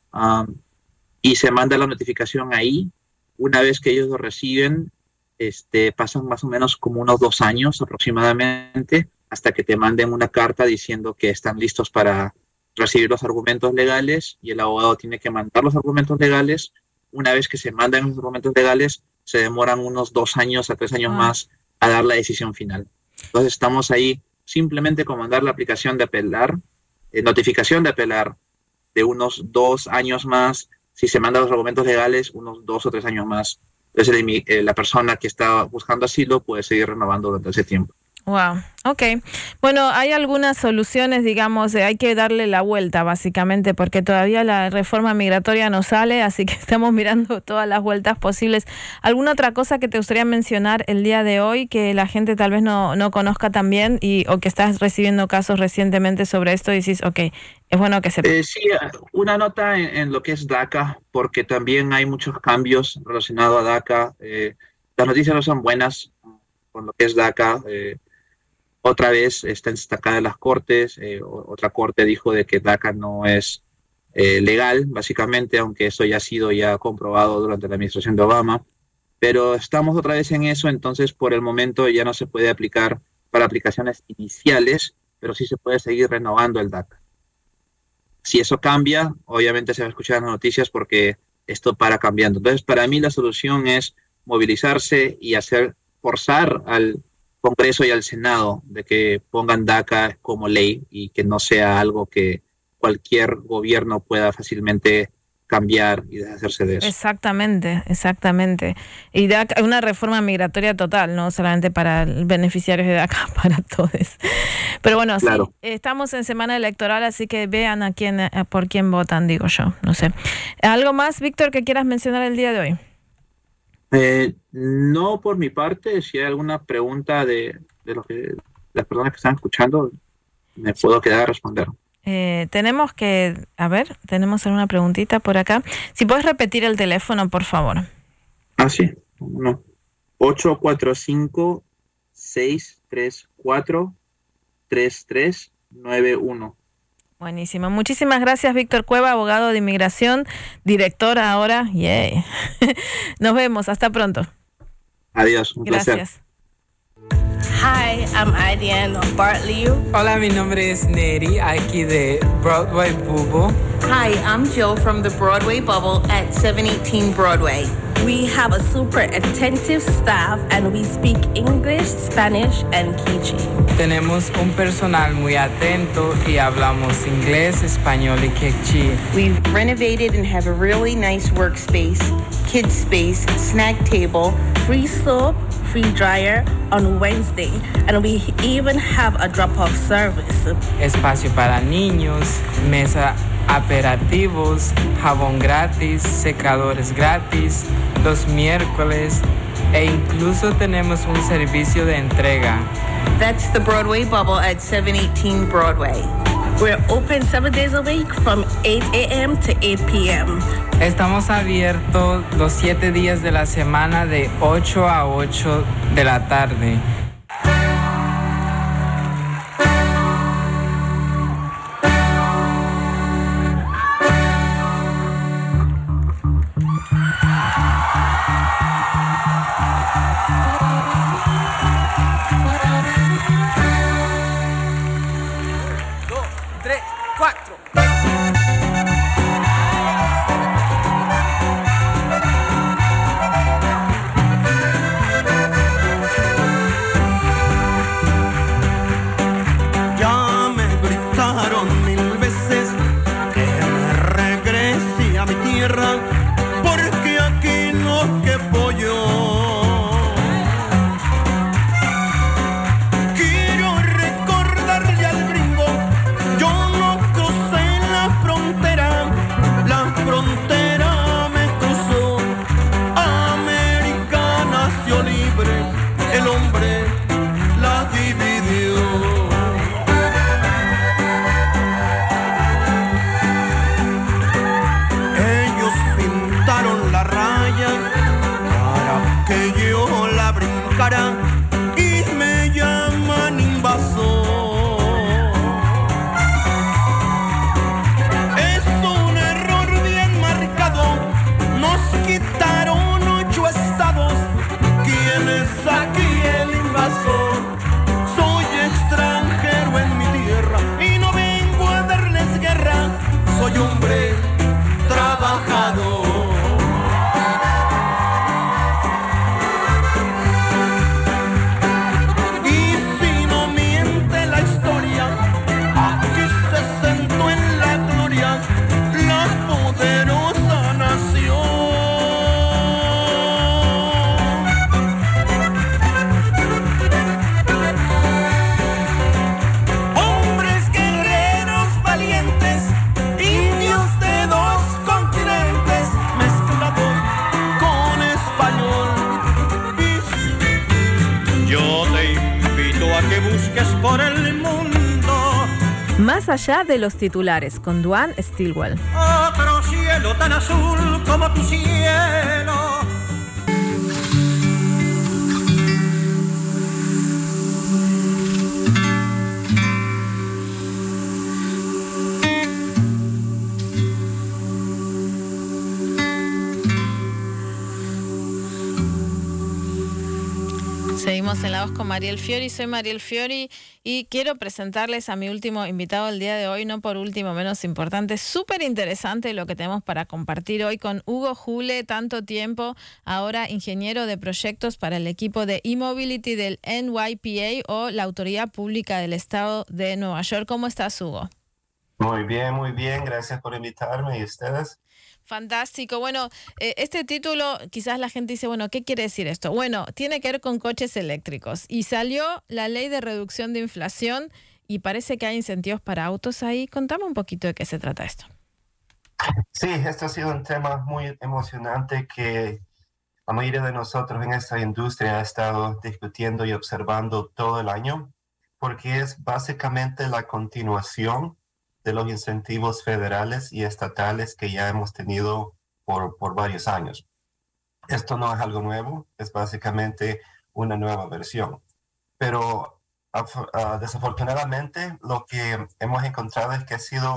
y se manda la notificación ahí. Una vez que ellos lo reciben, pasan más o menos como unos 2 años aproximadamente hasta que te manden una carta diciendo que están listos para recibir los argumentos legales, y el abogado tiene que mandar los argumentos legales. Una vez que se mandan los argumentos legales, se demoran unos 2 años a 3 años más a dar la decisión final. Entonces estamos ahí simplemente con mandar la aplicación de apelar, notificación de apelar, de unos 2 años más. Si se mandan los argumentos legales, unos 2 o 3 años más. Entonces la persona que está buscando asilo puede seguir renovando durante ese tiempo. Wow, ok. Bueno, hay algunas soluciones, digamos, hay que darle la vuelta básicamente porque todavía la reforma migratoria no sale, así que estamos mirando todas las vueltas posibles. ¿Alguna otra cosa que te gustaría mencionar el día de hoy que la gente tal vez no conozca también o que estás recibiendo casos recientemente sobre esto y dices, ok, es bueno que sepa? Sí, una nota en lo que es DACA, porque también hay muchos cambios relacionados a DACA. Las noticias no son buenas con lo que es DACA. Otra vez está destacada en las cortes. Otra corte dijo de que DACA no es legal, básicamente, aunque eso ya ha sido comprobado durante la administración de Obama. Pero estamos otra vez en eso, entonces por el momento ya no se puede aplicar para aplicaciones iniciales, pero sí se puede seguir renovando el DACA. Si eso cambia, obviamente se va a escuchar en las noticias porque esto para cambiando. Entonces, para mí la solución es movilizarse y forzar al Congreso y al Senado de que pongan DACA como ley y que no sea algo que cualquier gobierno pueda fácilmente cambiar y deshacerse de eso. Exactamente. Y DACA, una reforma migratoria total, no solamente para beneficiarios de DACA, para todos. Pero bueno, claro. Sí, estamos en semana electoral, así que vean por quién votan, digo yo, no sé. ¿Algo más, Víctor, que quieras mencionar el día de hoy? No por mi parte. Si hay alguna pregunta de las personas que están escuchando, me puedo quedar a responder. Tenemos alguna preguntita por acá. Si puedes repetir el teléfono, por favor. Sí, no. 845-634-3391. Buenísimo. Muchísimas gracias, Víctor Cueva, abogado de inmigración, director ahora. Yeah. Nos vemos. Hasta pronto. Adiós. Un Gracias. Placer. Hi, I'm Adiane Bartley. Hola, mi nombre es Neri, aquí de Broadway Bubble. Hi, I'm Jill from the Broadway Bubble at 718 Broadway. We have a super attentive staff and we speak English, Spanish, and Kichi. Tenemos un personal muy atento y hablamos inglés, español y quechua. We've renovated and have a really nice workspace, kids space, snack table, free soap, free dryer on Wednesday, and we even have a drop-off service. Espacio para niños, mesa aperitivos, jabón gratis, secadores gratis, los miércoles, e incluso tenemos un servicio de entrega. That's the Broadway Bubble at 718 Broadway. We're open 7 days a week from 8 a.m. to 8 p.m. Estamos abiertos los 7 días de la semana de 8 a 8 de la tarde. invito a que busques por el mundo Más allá de los titulares, con Duane Stillwell. otro cielo tan azul como tu cielo. Seguimos en La Voz con Mariel Fiori, soy Mariel Fiori y quiero presentarles a mi último invitado del día de hoy, no por último menos importante, súper interesante lo que tenemos para compartir hoy con Hugo Jule, tanto tiempo, ahora ingeniero de proyectos para el equipo de e-mobility del NYPA o la Autoridad Pública del Estado de Nueva York. ¿Cómo estás, Hugo? Muy bien, gracias por invitarme. ¿Y ustedes? Fantástico. Bueno, este título, quizás la gente dice, bueno, ¿qué quiere decir esto? Bueno, tiene que ver con coches eléctricos y salió la ley de reducción de inflación y parece que hay incentivos para autos ahí. Contame un poquito de qué se trata esto. Sí, esto ha sido un tema muy emocionante que la mayoría de nosotros en esta industria ha estado discutiendo y observando todo el año, porque es básicamente la continuación de los incentivos federales y estatales que ya hemos tenido por varios años. Esto no es algo nuevo, es básicamente una nueva versión. Pero desafortunadamente lo que hemos encontrado es que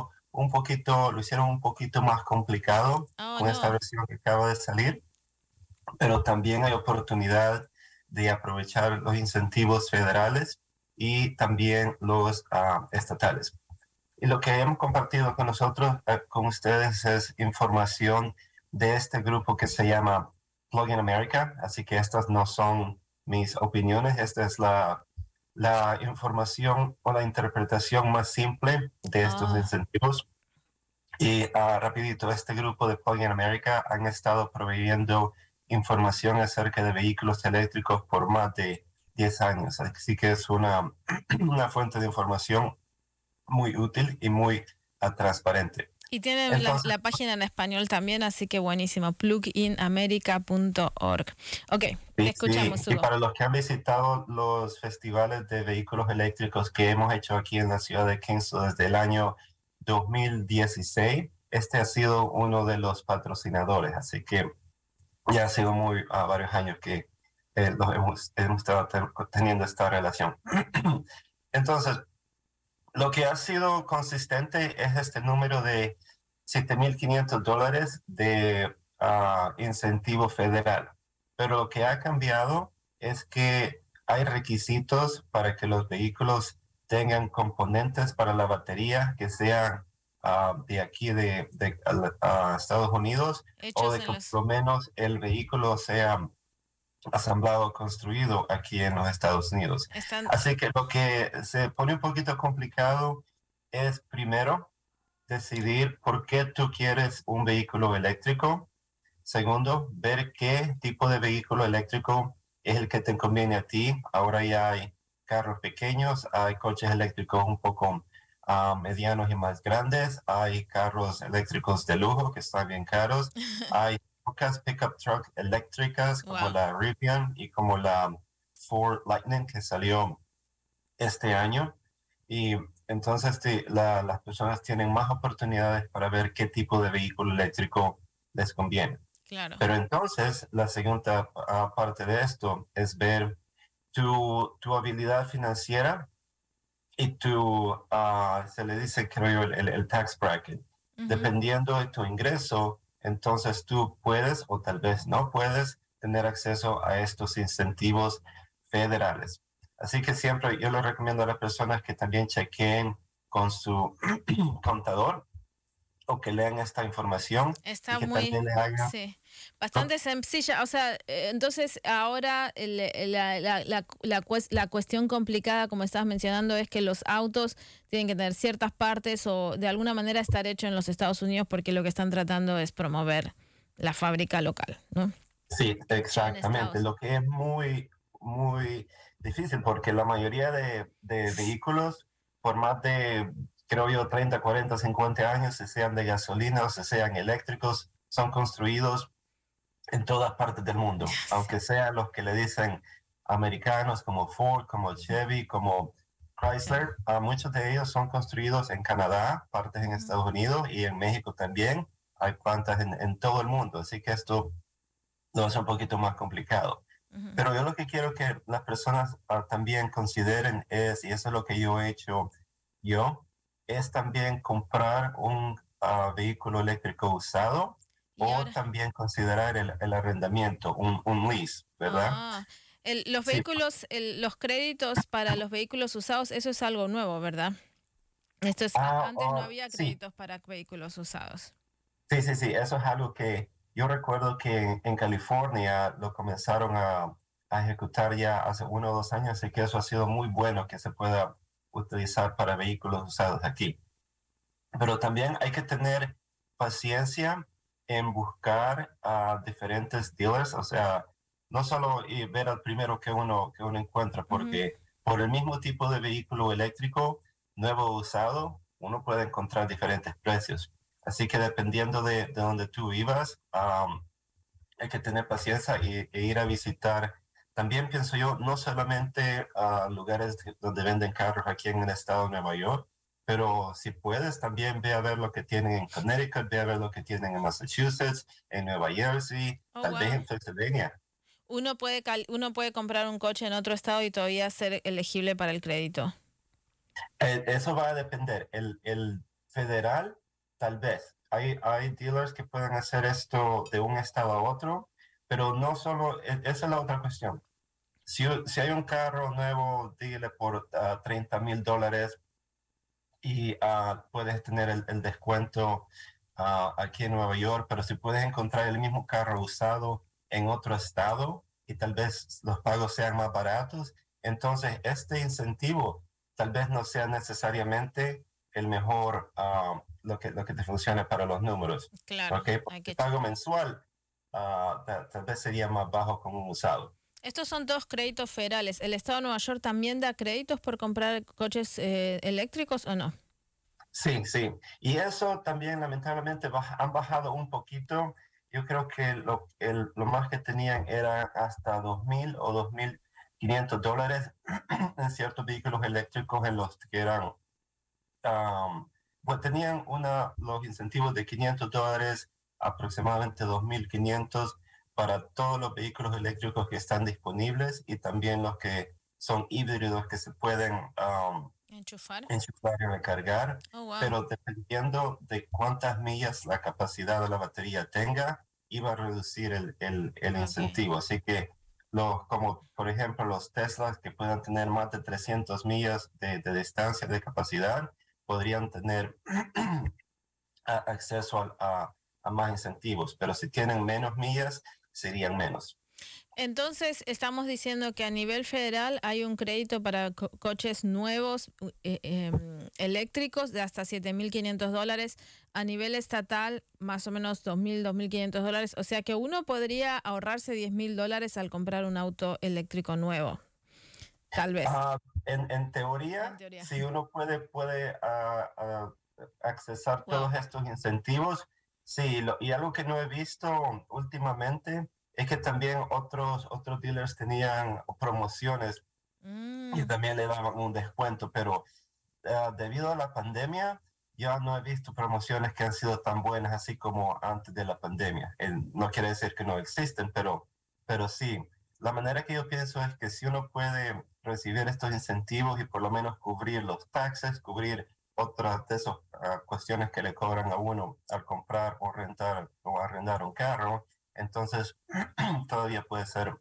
lo hicieron un poquito más complicado con esta versión que acaba de salir, pero también hay oportunidad de aprovechar los incentivos federales y también los estatales. Y lo que hemos compartido con nosotros, con ustedes, es información de este grupo que se llama Plug-in America. Así que estas no son mis opiniones. Esta es la información o la interpretación más simple de estos incentivos. Y rapidito, este grupo de Plug-in America han estado proveyendo información acerca de vehículos eléctricos por más de 10 años. Así que es una fuente de información muy útil y muy transparente. Y tienen la página en español también, así que buenísimo, pluginamerica.org. Ok, te escuchamos, Sí. Hugo. Y para los que han visitado los festivales de vehículos eléctricos que hemos hecho aquí en la ciudad de Kingston desde el año 2016, este ha sido uno de los patrocinadores, así que ya ha sido varios años que hemos estado teniendo esta relación. Entonces, lo que ha sido consistente es este número de $7,500 de incentivo federal. Pero lo que ha cambiado es que hay requisitos para que los vehículos tengan componentes para la batería que sean de aquí de Estados Unidos, o de que por lo menos el vehículo sea asamblado, construido aquí en los Estados Unidos. Así que lo que se pone un poquito complicado es, primero, decidir por qué tú quieres un vehículo eléctrico. Segundo, ver qué tipo de vehículo eléctrico es el que te conviene a ti. Ahora ya hay carros pequeños, hay coches eléctricos un poco medianos y más grandes, hay carros eléctricos de lujo que están bien caros, hay pocas pickup truck eléctricas como la Rivian y como la Ford Lightning que salió este año. Y entonces las personas tienen más oportunidades para ver qué tipo de vehículo eléctrico les conviene. Claro. Pero entonces la segunda parte de esto es ver tu habilidad financiera y se le dice, creo, el tax bracket. Dependiendo de tu ingreso, entonces tú puedes o tal vez no puedes tener acceso a estos incentivos federales. Así que siempre yo le recomiendo a las personas que también chequeen con su contador o que lean esta información. Está y que muy, también le hagan, sí, bastante sencilla. O sea, entonces ahora la cuestión complicada, como estabas mencionando, es que los autos tienen que tener ciertas partes o de alguna manera estar hechos en los Estados Unidos porque lo que están tratando es promover la fábrica local, ¿no? Sí, exactamente. Lo que es muy, muy difícil porque la mayoría de vehículos, por más de, creo yo, 30, 40, 50 años, se sean de gasolina o se sean eléctricos, son construidos en todas partes del mundo, aunque sean los que le dicen americanos como Ford, como Chevy, como Chrysler. Muchos de ellos son construidos en Canadá, partes en Estados Unidos y en México también. Hay plantas en todo el mundo, así que esto lo hace un poquito más complicado. Pero yo lo que quiero que las personas también consideren es, y eso es lo que yo he hecho es también comprar un vehículo eléctrico usado o también considerar el arrendamiento, un lease, ¿verdad? Los vehículos, los créditos para los vehículos usados, eso es algo nuevo, ¿verdad? Esto es, antes no había créditos para vehículos usados. Sí, eso es algo que yo recuerdo que en California lo comenzaron a ejecutar ya hace 1 o 2 años, así que eso ha sido muy bueno que se pueda utilizar para vehículos usados aquí. Pero también hay que tener paciencia en buscar a diferentes dealers, o sea, no solo ver al primero que uno encuentra, porque por el mismo tipo de vehículo eléctrico, nuevo o usado, uno puede encontrar diferentes precios. Así que dependiendo de donde tú vivas, hay que tener paciencia e ir a visitar. También pienso yo, no solamente lugares donde venden carros aquí en el estado de Nueva York, pero si puedes, también ve a ver lo que tienen en Connecticut, ve a ver lo que tienen en Massachusetts, en Nueva Jersey, tal vez en Pennsylvania. Uno puede comprar un coche en otro estado y todavía ser elegible para el crédito. Eso va a depender. El federal, tal vez. Hay dealers que pueden hacer esto de un estado a otro, pero no solo, esa es la otra cuestión. Si hay un carro nuevo, dile por $30,000 y puedes tener el descuento aquí en Nueva York, pero si puedes encontrar el mismo carro usado en otro estado y tal vez los pagos sean más baratos, entonces este incentivo tal vez no sea necesariamente el mejor, lo que te funcione para los números. Claro. ¿Okay? Porque el pago mensual tal vez sería más bajo con un usado. Estos son 2 créditos federales. ¿El estado de Nueva York también da créditos por comprar coches eléctricos o no? Sí. Y eso también lamentablemente han bajado un poquito. Yo creo que lo más que tenían era hasta $2,000 o $2,500 en ciertos vehículos eléctricos en los que eran, pues tenían los incentivos de $500, aproximadamente $2,500 para todos los vehículos eléctricos que están disponibles y también los que son híbridos que se pueden enchufar y recargar, pero dependiendo de cuántas millas la capacidad de la batería tenga, iba a reducir el incentivo. Así que como por ejemplo los Teslas que puedan tener más de 300 millas de distancia de capacidad, podrían tener acceso a más incentivos, pero si tienen menos millas, serían menos. Entonces, estamos diciendo que a nivel federal hay un crédito para coches nuevos eléctricos de hasta $7,500. A nivel estatal, más o menos $2,000, $2,500. O sea que uno podría ahorrarse $10,000 al comprar un auto eléctrico nuevo. Tal vez. En teoría, si uno puede accesar todos estos incentivos. Sí, y algo que no he visto últimamente es que también otros dealers tenían promociones y también le daban un descuento, pero debido a la pandemia ya no he visto promociones que han sido tan buenas así como antes de la pandemia. No quiere decir que no existen, pero sí. La manera que yo pienso es que si uno puede recibir estos incentivos y por lo menos cubrir los taxes, cubrir otras de esas cuestiones que le cobran a uno al comprar o rentar o arrendar un carro, entonces todavía puede ser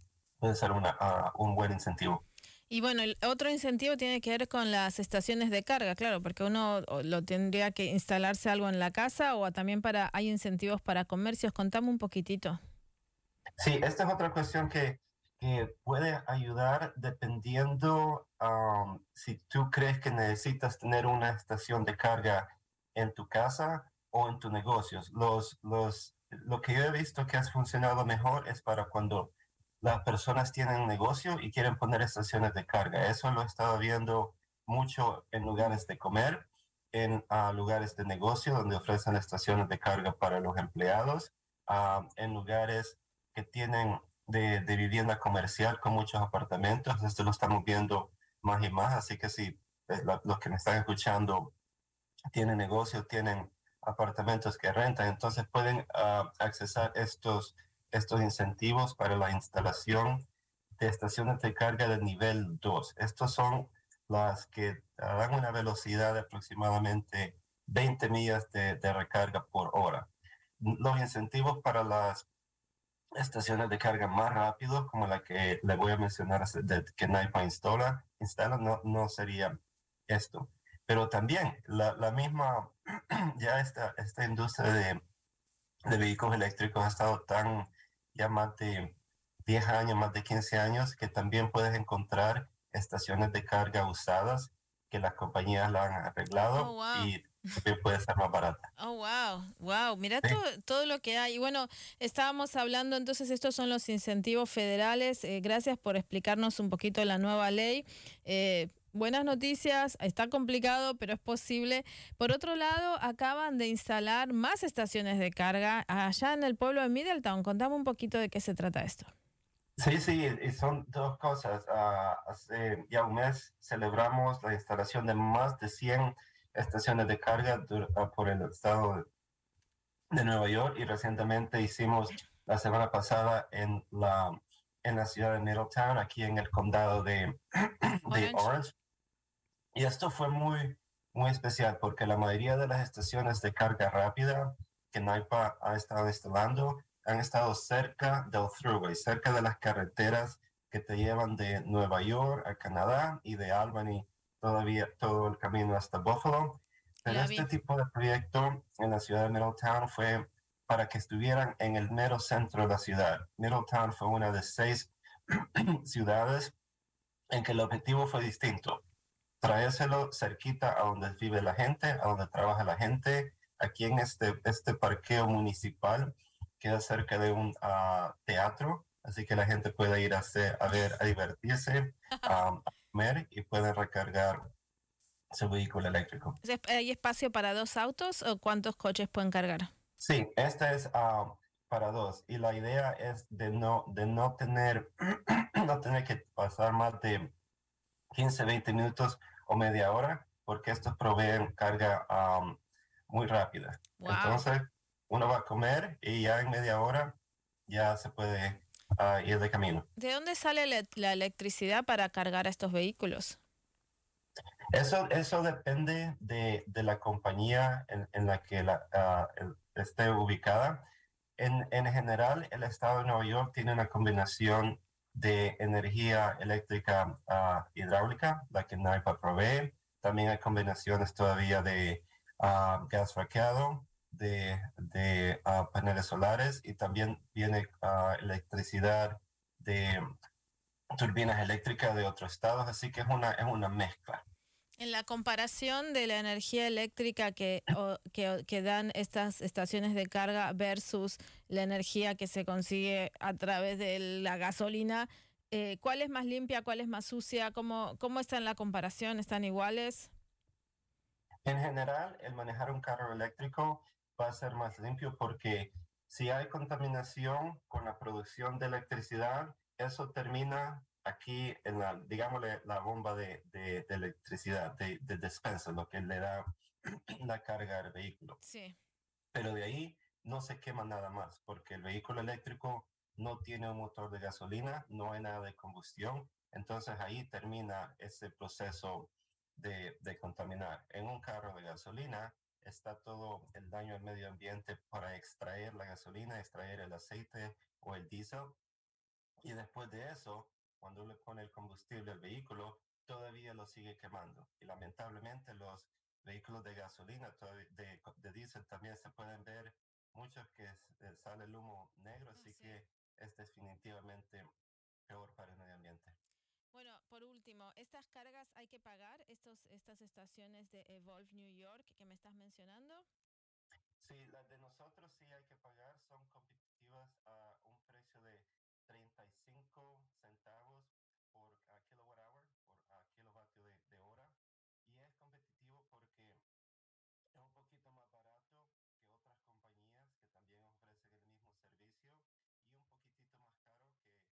un buen incentivo. Y bueno, el otro incentivo tiene que ver con las estaciones de carga, claro, porque uno lo tendría que instalarse algo en la casa o también hay incentivos para comercios. Contame un poquitito. Sí, esta es otra cuestión que puede ayudar dependiendo si tú crees que necesitas tener una estación de carga en tu casa o en tus negocios. Lo que yo he visto que ha funcionado mejor es para cuando las personas tienen negocio y quieren poner estaciones de carga. Eso lo he estado viendo mucho en lugares de comer, en lugares de negocio donde ofrecen estaciones de carga para los empleados, en lugares que tienen de vivienda comercial con muchos apartamentos. Esto lo estamos viendo más y más, así que si los que me están escuchando tienen negocios, tienen apartamentos que rentan, entonces pueden accesar estos incentivos para la instalación de estaciones de carga de nivel 2. Estos son las que dan una velocidad de aproximadamente 20 millas de recarga por hora. Los incentivos para las estaciones de carga más rápido, como la que le voy a mencionar, que NYPA instala no sería esto. Pero también la misma, ya esta industria de vehículos eléctricos ha estado ya más de 10 años, más de 15 años, que también puedes encontrar estaciones de carga usadas que las compañías la han arreglado y también puede ser más barata. Oh, wow. Mira todo lo que hay. Y bueno, estábamos hablando, entonces estos son los incentivos federales. Gracias por explicarnos un poquito la nueva ley. Buenas noticias, está complicado, pero es posible. Por otro lado, acaban de instalar más estaciones de carga allá en el pueblo de Middletown. Contame un poquito de qué se trata esto. Sí, y son dos cosas. Hace ya un mes celebramos la instalación de más de 100 estaciones de carga por el estado de Nueva York, y recientemente hicimos la semana pasada en la ciudad de Middletown, aquí en el condado de Orange. Y esto fue muy, muy especial porque la mayoría de las estaciones de carga rápida que NYPA ha estado instalando han estado cerca del thruway, cerca de las carreteras que te llevan de Nueva York a Canadá y de Albany todavía todo el camino hasta Buffalo. Pero este tipo de proyecto en la ciudad de Middletown fue para que estuvieran en el mero centro de la ciudad. Middletown fue una de 6 ciudades en que el objetivo fue distinto: traérselo cerquita a donde vive la gente, a donde trabaja la gente. Aquí en este parqueo municipal queda cerca de un teatro, así que la gente puede ir a divertirse, a comer y puede recargar su vehículo eléctrico. ¿Hay espacio para 2 autos o cuántos coches pueden cargar? Sí, esta es para 2, y la idea es de no tener no tener que pasar más de 15, 20 minutos o media hora, porque estos proveen carga muy rápida. Wow. Entonces, uno va a comer y ya en media hora ya se puede ir de camino. ¿De dónde sale la electricidad para cargar a estos vehículos? Eso depende de la compañía en la que esté ubicada. En general, el estado de Nueva York tiene una combinación de energía eléctrica hidráulica, la que NYPA provee. También hay combinaciones todavía de gas fraqueado, de paneles solares, y también viene electricidad de turbinas eléctricas de otros estados, así que es una mezcla. En la comparación de la energía eléctrica que dan estas estaciones de carga versus la energía que se consigue a través de la gasolina, ¿cuál es más limpia, cuál es más sucia? ¿Cómo está en la comparación? ¿Están iguales? En general, el manejar un carro eléctrico va a ser más limpio porque si hay contaminación con la producción de electricidad, eso termina aquí en digámosle, la bomba de electricidad, de despensa, lo que le da la carga al vehículo. Sí. Pero de ahí no se quema nada más, porque el vehículo eléctrico no tiene un motor de gasolina, no hay nada de combustión, entonces ahí termina ese proceso de contaminar. En un carro de gasolina está todo el daño al medio ambiente para extraer la gasolina, extraer el aceite o el diésel, y después de eso, cuando le pone el combustible al vehículo, todavía lo sigue quemando. Y lamentablemente los vehículos de gasolina, de diésel, también se pueden ver muchos que sale el humo negro, así que es definitivamente peor para el medio ambiente. Bueno, por último, ¿estas cargas hay que pagar, estas estaciones de Evolve New York que me estás mencionando? Sí, las de nosotros sí hay que pagar, son competitivas a un precio de 35 centavos por kilowatt hour, por kilovatio de hora, y es competitivo porque es un poquito más barato que otras compañías que también ofrecen el mismo servicio, y un poquitito más caro que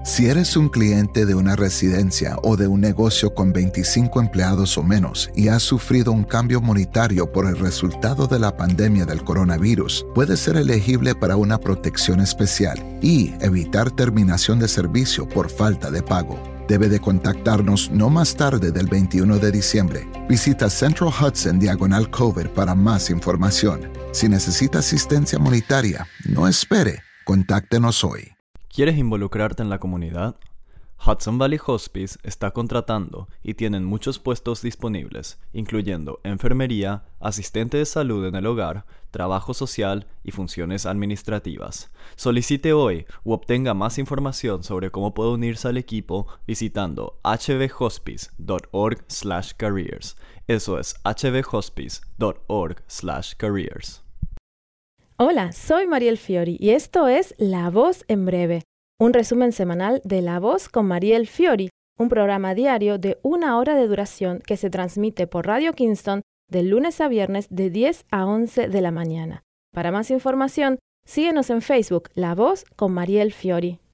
Si eres un cliente de una residencia o de un negocio con 25 empleados o menos y has sufrido un cambio monetario por el resultado de la pandemia del coronavirus, puedes ser elegible para una protección especial y evitar terminación de servicio por falta de pago. Debe de contactarnos no más tarde del 21 de diciembre. Visita Central Hudson Diagonal Cover para más información. Si necesita asistencia monetaria, no espere. Contáctenos hoy. ¿Quieres involucrarte en la comunidad? Hudson Valley Hospice está contratando y tienen muchos puestos disponibles, incluyendo enfermería, asistente de salud en el hogar, trabajo social y funciones administrativas. Solicite hoy u obtenga más información sobre cómo puede unirse al equipo visitando hvhospice.org/careers. Eso es hvhospice.org/careers. Hola, soy Mariel Fiori y esto es La Voz en Breve, un resumen semanal de La Voz con Mariel Fiori, un programa diario de 1 hora de duración que se transmite por Radio Kingston de lunes a viernes de 10 a 11 de la mañana. Para más información, síguenos en Facebook, La Voz con Mariel Fiori.